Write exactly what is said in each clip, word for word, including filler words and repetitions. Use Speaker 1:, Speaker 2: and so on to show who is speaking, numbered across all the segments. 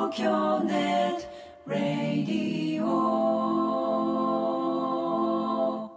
Speaker 1: 東京ネットラディオ。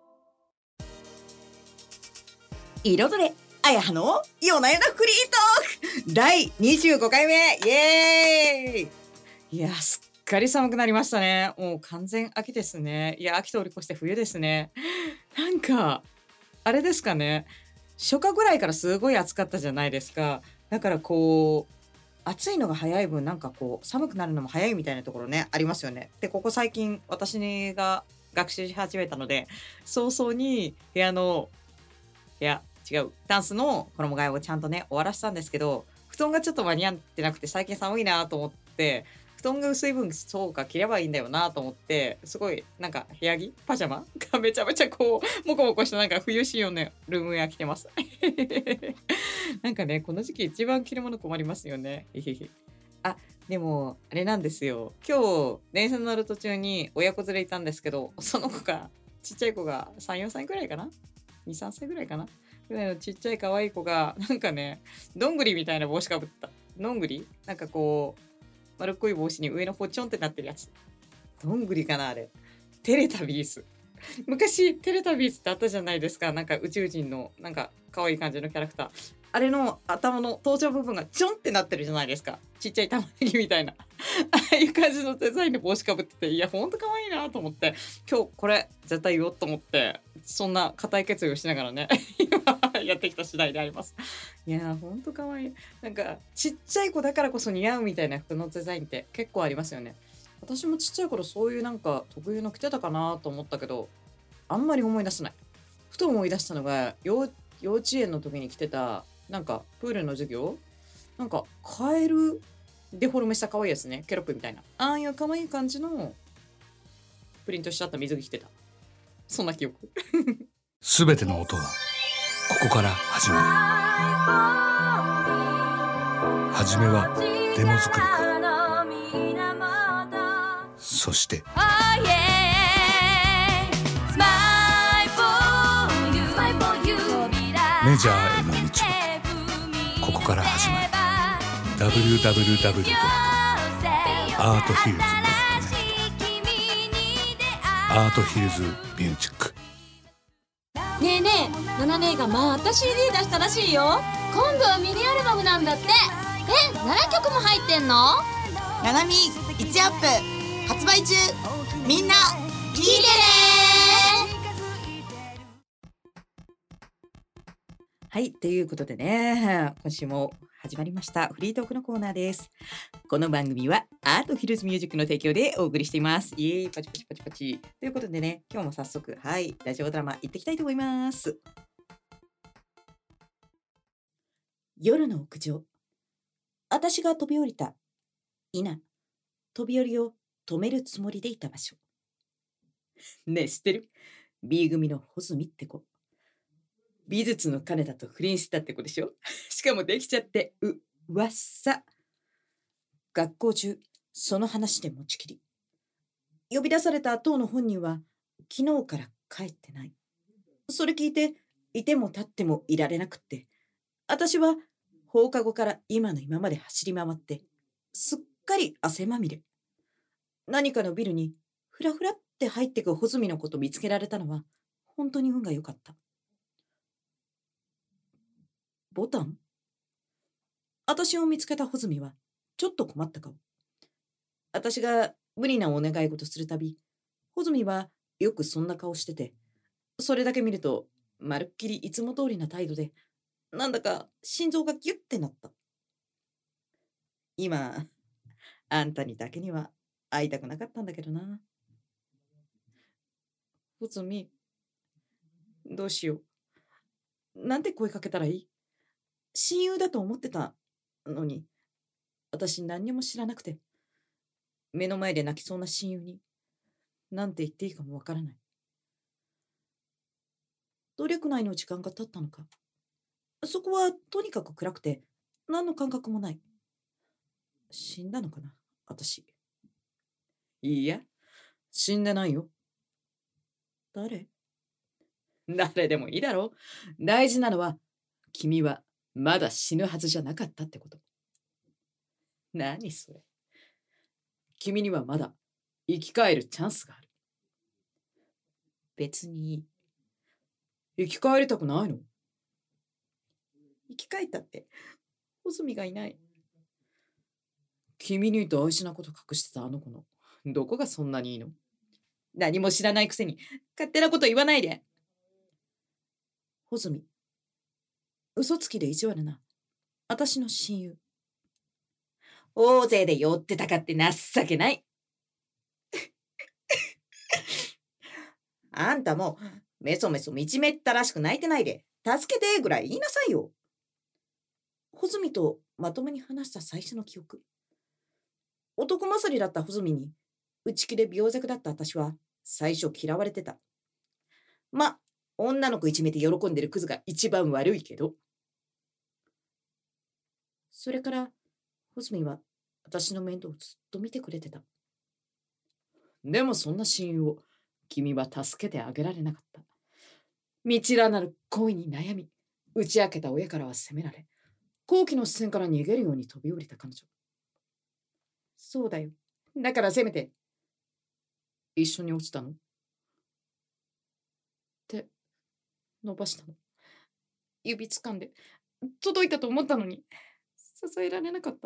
Speaker 2: 彩れあやはの夜な夜なフリートークだいにじゅうごかいめ、イエーイ。いや、すっかり寒くなりましたね。もう完全秋ですね。いや、秋通り越して冬ですね。なんかあれですかね、初夏ぐらいからすごい暑かったじゃないですか。だからこう暑いのが早い分、なんかこう寒くなるのも早いみたいなところね、ありますよね。で、ここ最近私が学習し始めたので、早々に部屋の部屋違うタンスの衣替えをちゃんとね終わらせたんですけど、布団がちょっと間に合ってなくて、最近寒いなと思って、布団が薄い分そうか着ればいいんだよなと思って、すごいなんか部屋着パジャマがめちゃめちゃこうモコモコしたなんか冬仕様のルームウェア着てますなんかね、この時期一番着るもの困りますよねあ、でもあれなんですよ、今日電車に乗る途中に親子連れいたんですけど、その子がちっちゃい子がさん、よんさいくらいかな、に、さんさいぐらいかなぐらいのちっちゃい可愛い子が、なんかね、どんぐりみたいな帽子かぶった。どんぐりなんかこう、丸っこい帽子に上の方ちょんってなってるやつ。どんぐりかなあれ。テレタビース。昔、テレタビースってあったじゃないですか。なんか宇宙人の、なんか可愛い感じのキャラクター。あれの頭の頭頂部分がちょんってなってるじゃないですか。ちっちゃい玉ねぎみたいな。ああいう感じのデザインの帽子かぶってて、いや、ほんと可愛いなと思って、今日これ絶対言おうと思って、そんな固い決意をしながらね、今やってきた次第であります。いやー、ほんと可愛い。なんか、ちっちゃい子だからこそ似合うみたいな服のデザインって結構ありますよね。私もちっちゃい頃そういうなんか特有の着てたかなと思ったけど、あんまり思い出せない。ふと思い出したのが、幼幼稚園の時に着てた、なんかプールの授業なんかカエルデフォルメした可愛いやつね、ケロップみたいな、ああいう可愛い感じのプリントしちゃった水着着てた。そんな記憶
Speaker 3: すべての音はここから始まる。はじめはデモ作りから、そしてメジャーへの道もここから始まる。 ダブリューダブリューダブリュー ドットアートヒルズ ドットネット アートヒルズミュージック。
Speaker 4: ねえねえ、ナナ姉がまた シーディー 出したらしいよ。今度はミニアルバムなんだって。え、ななきょくも入ってんの？
Speaker 5: ナナミいちアップ発売中。みんな聞いてね。
Speaker 2: はい、ということでね、今週も始まりましたフリートークのコーナーです。この番組はアートヒルズミュージックの提供でお送りしています。イエーイ、パチパチパチパチ。ということでね、今日も早速、はい、ラジオドラマ行ってきたいと思います。夜の屋上。私が飛び降りた。いな。飛び降りを止めるつもりでいた場所。ねえ、知ってる？ B 組の穂積って子。美術の金田と不倫したって子でしょしかもできちゃって、う、噂。学校中、その話で持ちきり。呼び出された当の本人は、昨日から帰ってない。それ聞いて、いても立ってもいられなくって、私は放課後から今の今まで走り回って、すっかり汗まみれ。何かのビルに、ふらふらって入ってく穂積のこと見つけられたのは、本当に運が良かった。ボタン？私を見つけた穂積はちょっと困った顔。私が無理なお願い事するたび、穂積はよくそんな顔してて、それだけ見るとまるっきりいつも通りな態度で、なんだか心臓がギュッてなった。今、あんたにだけには会いたくなかったんだけどな。穂積、どうしよう。なんて声かけたらいい？親友だと思ってたのに、私何にも知らなくて、目の前で泣きそうな親友に、なんて言っていいかもわからない。どれくらいの時間が経ったのか。そこはとにかく暗くて、何の感覚もない。死んだのかな、私。いいや、死んでないよ。誰？誰でもいいだろ。大事なのは、君はまだ死ぬはずじゃなかったってこと。何それ。 君にはまだ生き返るチャンスがある。別に生き返りたくないの？生き返ったって穂積がいない。君に大事なこと隠してたあの子のどこがそんなにいいの？何も知らないくせに勝手なこと言わないで。穂積、嘘つきで意地悪な私の親友。大勢で寄ってたかって情けない。あんたもメソメソみちめったらしく泣いてないで助けてぐらい言いなさいよ。穂積とまともに話した最初の記憶。男勝りだった穂積に内気で病弱だった私は最初嫌われてた。ま、女の子いじめて喜んでるクズが一番悪いけど。それから穂積は私の面倒をずっと見てくれてた。でもそんな親友を君は助けてあげられなかった。道らなる恋に悩み、打ち明けた親からは責められ、好奇の視線から逃げるように飛び降りた彼女。そうだよ。だからせめて一緒に落ちたのって伸ばしたの。指掴んで届いたと思ったのに支えられなかった。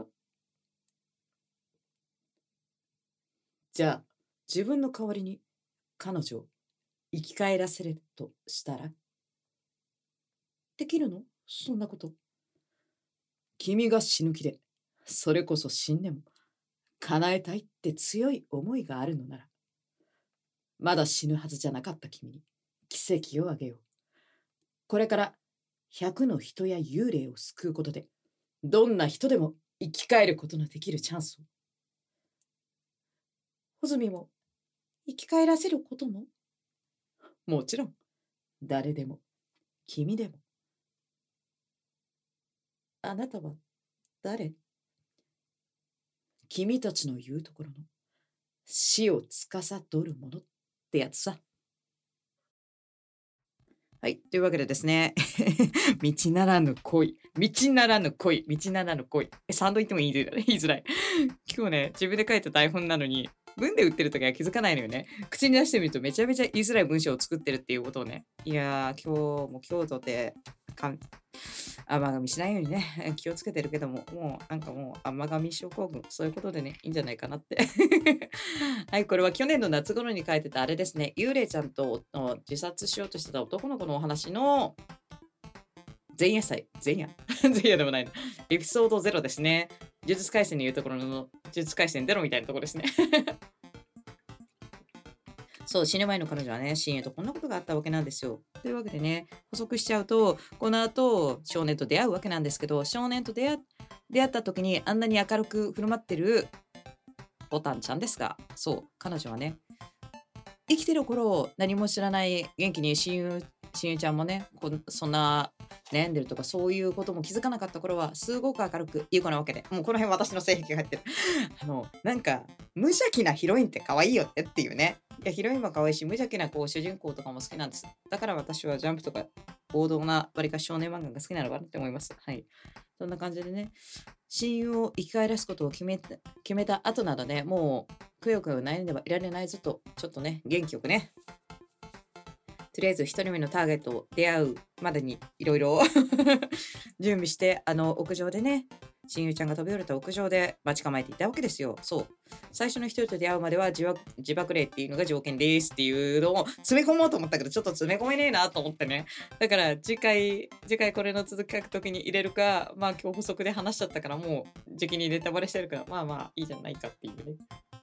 Speaker 2: じゃあ自分の代わりに彼女を生き返らせるとしたらできるの？そんなこと。君が死ぬ気でそれこそ死んでも叶えたいって強い思いがあるのなら、まだ死ぬはずじゃなかった君に奇跡をあげよう。これからひゃくの人や幽霊を救うことでどんな人でも生き返ることのできるチャンスを。穂積も生き返らせることももちろん誰でも君でも。あなたは誰？君たちの言うところの死を司るものってやつさ。はい、というわけでですね道ならぬ恋道ならぬ恋道ならぬ恋サンド言っても言いづらい言いづらい今日ね自分で書いた台本なのに文で打ってるときは気づかないのよね。口に出してみるとめちゃめちゃ言いづらい文章を作ってるっていうことをね。いやー、今日も今日とて甘噛みしないようにね気をつけてるけども、もうなんかもう甘噛み症候群、そういうことでねいいんじゃないかなってはい、これは去年の夏頃に書いてたあれですね。幽霊ちゃんと自殺しようとしてた男の子のお話の前夜祭前夜前夜でもないのエピソードゼロですね。呪術廻戦に言うところの呪術廻戦ゼロみたいなところですねそう死ぬ前の彼女はね親友とこんなことがあったわけなんですよ。というわけでね補足しちゃうと、この後少年と出会うわけなんですけど、少年と出会出会った時にあんなに明るく振る舞ってるボタンちゃんですが、そう彼女はね生きてる頃何も知らない元気に親友親友ちゃんもねこそんな悩んでるとかそういうことも気づかなかった頃はすごく明るくいい子なわけで、もうこの辺私の性癖が入ってるあのなんか無邪気なヒロインって可愛いよってっていうね。いやヒロインも可愛いし無邪気なこう主人公とかも好きなんです。だから私はジャンプとか王道なわりか少年漫画が好きなのかなって思います。はい、そんな感じでね親友を生き返らすことを決めた決めた後などね、もうくよくよ悩んではいられないぞとちょっとね元気よくねとりあえず一人目のターゲットを出会うまでにいろいろ準備して、あの屋上でね親友ちゃんが飛び降りた屋上で待ち構えていたわけですよ。そう最初の一人と出会うまでは自爆自爆霊っていうのが条件ですっていうのを詰め込もうと思ったけどちょっと詰め込めねえなと思ってね。だから次回次回これの続き書くときに入れるか、まあ今日補足で話しちゃったからもう時期にネタバレしてるからまあまあいいじゃないかっていうね。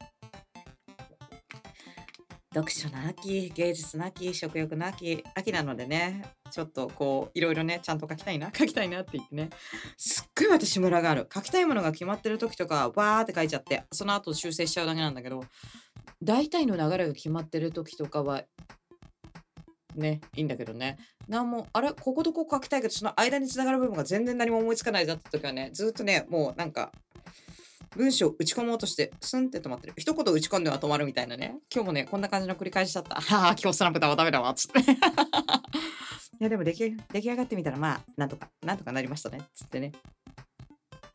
Speaker 2: 読書の秋、芸術の秋、食欲の秋、秋なのでね、ちょっとこういろいろねちゃんと書きたいな書きたいなって言ってね、すっごい私ムラがある。書きたいものが決まってる時とかバーって書いちゃってその後修正しちゃうだけなんだけど、大体の流れが決まってる時とかはねいいんだけどね、なんもあれこことここ書きたいけどその間に繋がる部分が全然何も思いつかないだった時はね、ずっとねもうなんか文章を打ち込もうとしてスンって止まってる。一言打ち込んでは止まるみたいなね。今日もねこんな感じの繰り返しだった。はあ今日スナップだわダメだわつっていやでも出来出来上がってみたらまあなんとかなんとかなりましたねつってね。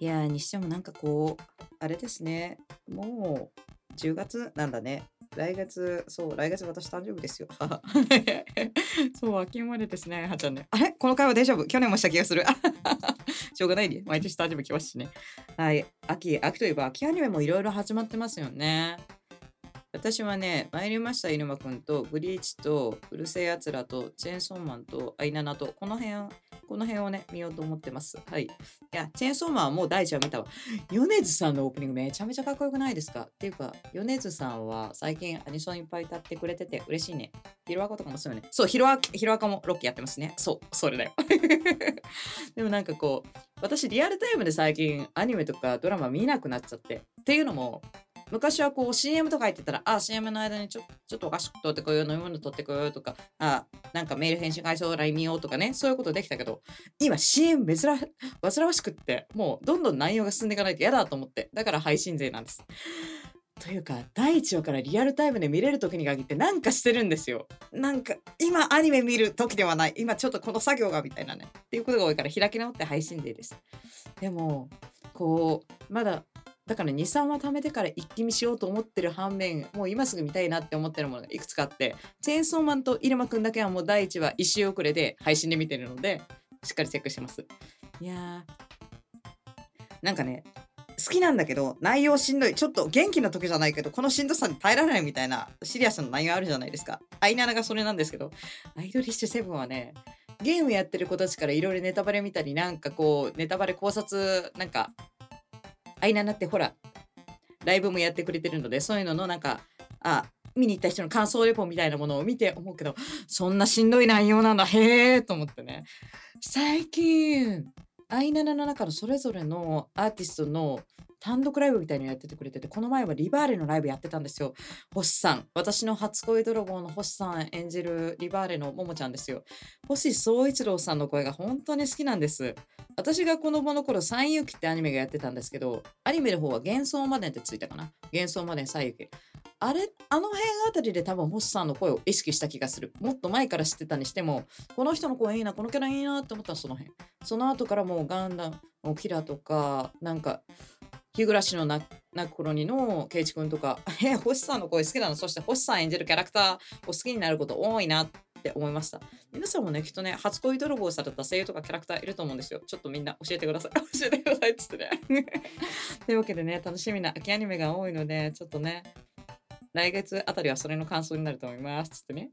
Speaker 2: いやーにしてもなんかこうあれですね、もうじゅうがつなんだね。来月、そう来月私誕生日ですよ。そう秋生まれですね、はちゃんね。あれこの会話大丈夫？去年もした気がする。しょうがないね、毎年誕生日来ますしね。はい、秋秋といえば秋アニメもいろいろ始まってますよね。私はね、参りました入間くんとブリーチとうるせえやつらとチェーンソーマンとアイナナとこの辺この辺をね見ようと思ってます。はい。いやチェーンソーマンはもう第一話見たわ。米津さんのオープニングめちゃめちゃかっこよくないですか？っていうか米津さんは最近アニソンいっぱい歌ってくれてて嬉しいね。ヒロアカとかもそうよね。そうヒロアカヒロアカもロッキーやってますね。そうそれだよ。でもなんかこう私リアルタイムで最近アニメとかドラマ見なくなっちゃってっていうのも。昔はこう シーエム とか言ってたら、あ、シーエム の間にちょちょっとお菓子取ってこよう、飲み物取ってこようとか、あ、なんかメール返信返そう、ライン 見ようとかね、そういうことできたけど、今 シーエム 珍煩わしくって、もうどんどん内容が進んでいかないと嫌だと思って、だから配信勢なんです。というか、だいいちわからリアルタイムで見れる時に限ってなんかしてるんですよ。なんか、今アニメ見る時ではない。今ちょっとこの作業がみたいなね。っていうことが多いから開き直って配信勢です。でも、こう、まだ、だからに、さんわ貯めてから一気見しようと思ってる反面、もう今すぐ見たいなって思ってるものがいくつかあって、チェーンソーマンと入間くんだけはもうだいいちわ一周遅れで配信で見てるので、しっかりチェックしてます。いやー、なんかね、好きなんだけど、内容しんどい。ちょっと元気な時じゃないけど、このしんどさに耐えられないみたいなシリアスな内容あるじゃないですか。アイナナがそれなんですけど、アイドリッシュセブンはね、ゲームやってる子たちからいろいろネタバレ見たり、なんかこう、ネタバレ考察、なんか、アイナナってほらライブもやってくれてるのでそういうののなんかあ見に行った人の感想レポみたいなものを見て思うけどそんなしんどい内容なんだへーと思ってね。最近アイナナの中のそれぞれのアーティストの単独ライブみたいにやっててくれてて、この前はリバーレのライブやってたんですよ。星さん、私の初恋泥棒の星さん演じるリバーレのももちゃんですよ。星宗一郎さんの声が本当に好きなんです。私が子供の頃三遊記ってアニメがやってたんですけど、アニメの方は幻想までってついたかな。幻想まで三遊記。あれあの辺あたりで多分星さんの声を意識した気がする。もっと前から知ってたにしても、この人の声いいな、このキャラいいなって思ったらその辺。その後からもうガンダム、キラとか、なんか、日暮らしの泣く頃にのケイチ君とか、え、星さんの声好きなの。そして星さん演じるキャラクターを好きになること多いなって思いました。皆さんもね、きっとね、初恋泥棒された声優とかキャラクターいると思うんですよ。ちょっとみんな教えてください。教えてくださいっつってね。というわけでね、楽しみな秋アニメが多いので、ちょっとね、来月あたりはそれの感想になると思います。つってね。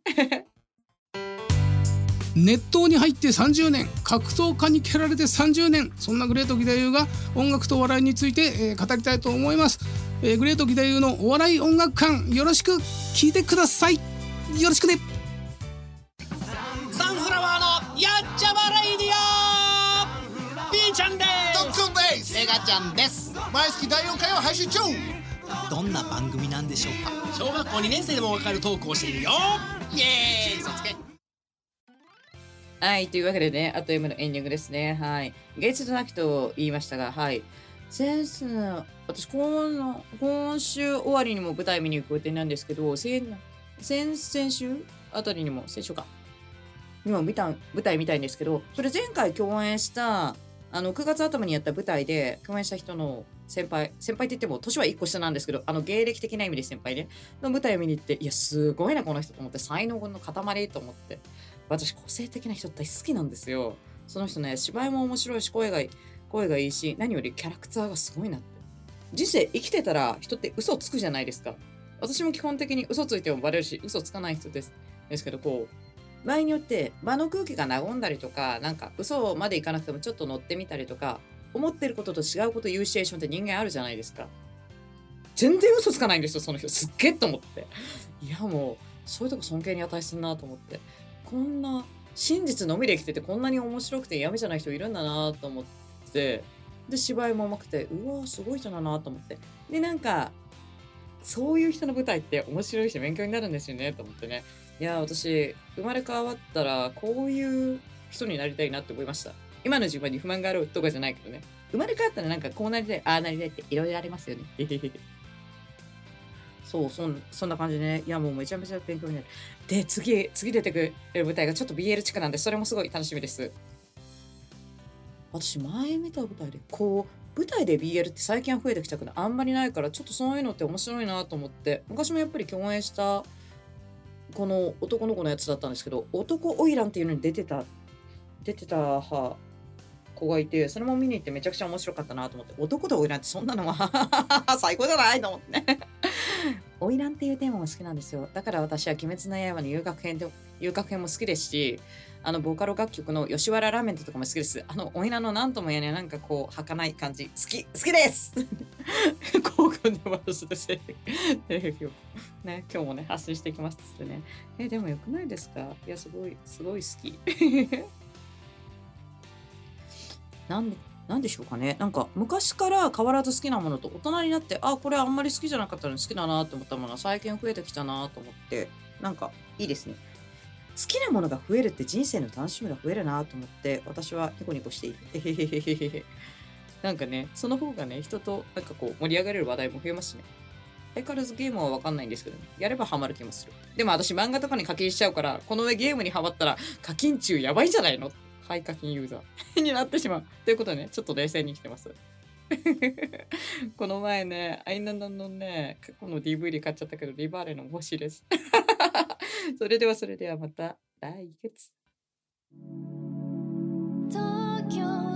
Speaker 6: 熱湯に入ってさんじゅうねん、格闘家に蹴られてさんじゅうねん、そんなグレート義太夫が音楽と笑いについて、えー、語りたいと思います、えー、グレート義太夫のお笑い音楽館、よろしく聞いてください。よろしくね。
Speaker 7: サンフラワーのやっちゃまレイディオ、ピーちゃんです
Speaker 8: ドックンです。
Speaker 7: エガちゃんです。
Speaker 8: 毎月だいよんかいを配信中。
Speaker 7: どんな番組なんでしょうか。小学校にねん生でもわかるトークをしているよ。イエーイ、嘘つけ。
Speaker 2: はい、というわけでね、あっという間のエンディングですね。はい。芸術の秋と言いましたが、はい。先生、私今、今週終わりにも舞台見に行く予定なんですけど、先、先々週あたりにも、先週か。今見た、舞台見たいんですけど、それ前回共演した、あの、くがつ頭にやった舞台で共演した人の先輩、先輩って言っても年はいっこ下なんですけど、あの芸歴的な意味で先輩ね、の舞台を見に行って、いや、すごいな、この人と思って、才能の塊と思って。私個性的な人大好きなんですよ。その人ね、芝居も面白いし声がいい声がいいし、何よりキャラクターがすごいなって。人生生きてたら人って嘘つくじゃないですか。私も基本的に嘘ついてもバレるし嘘つかない人ですですけど、こう場合によって場の空気が和んだりとか、なんか嘘までいかなくてもちょっと乗ってみたりとか、思ってることと違うこと言うシチュエーションって人間あるじゃないですか。全然嘘つかないんですよ、その人。すっげえと思って。いや、もうそういうとこ尊敬に値するなと思って、こんな真実のみで生きててこんなに面白くてやめじゃない人いるんだなと思って、で芝居もうまくて、うわーすごい人だなと思って、でなんかそういう人の舞台って面白いし勉強になるんですよねと思ってね。いや私生まれ変わったらこういう人になりたいなって思いました。今の自分に不満があるとかじゃないけどね、生まれ変わったらなんかこうなりたい、ああなりたいっていろいろありますよね。そうそん、そんな感じでね。いやもうめちゃめちゃ勉強になる。で次次出てくる舞台がちょっと ビーエル 地区なんで、それもすごい楽しみです。私前見た舞台でこう舞台で ビーエル って最近は増えてきたけどあんまりないから、ちょっとそういうのって面白いなと思って、昔もやっぱり共演したこの男の子のやつだったんですけど、男花魁っていうのに出てた出てた子がいて、それも見に行ってめちゃくちゃ面白かったなと思って、男と花魁ってそんなのは最高じゃないと思ってね花魁っていうテーマも好きなんですよ。だから私は鬼滅の刃の遊郭編で遊郭編も好きですし、あのボーカル楽曲の吉原ラーメンとかも好きです。あのおいなのなんとも言えないなんかこう儚い感じ好き好きです興奮でますですね今日もね発信していきますってね。えでもよくないですか？いやすごいすごい好きなんでなんでしょうかね。なんか昔から変わらず好きなものと大人になって、あこれあんまり好きじゃなかったのに好きだなと思ったものは最近増えてきたなと思って、なんかいいですね。好きなものが増えるって人生の楽しみが増えるなと思って、私はニコニコしている。へへへへへへ。なんかね、その方がね、人となんかこう盛り上がれる話題も増えますね。相変わらずゲームは分かんないんですけどね、やればハマる気もする。でも私漫画とかに課金しちゃうから、この上ゲームにハマったら課金中やばいんじゃないの？はい課金ユーザーになってしまう。ということでね、ちょっと冷静に生きてます。この前ね、アイナナのね、過去の ディーブイディー 買っちゃったけど、リバーレの欲しいです。それではそれではまた来月。
Speaker 4: 東京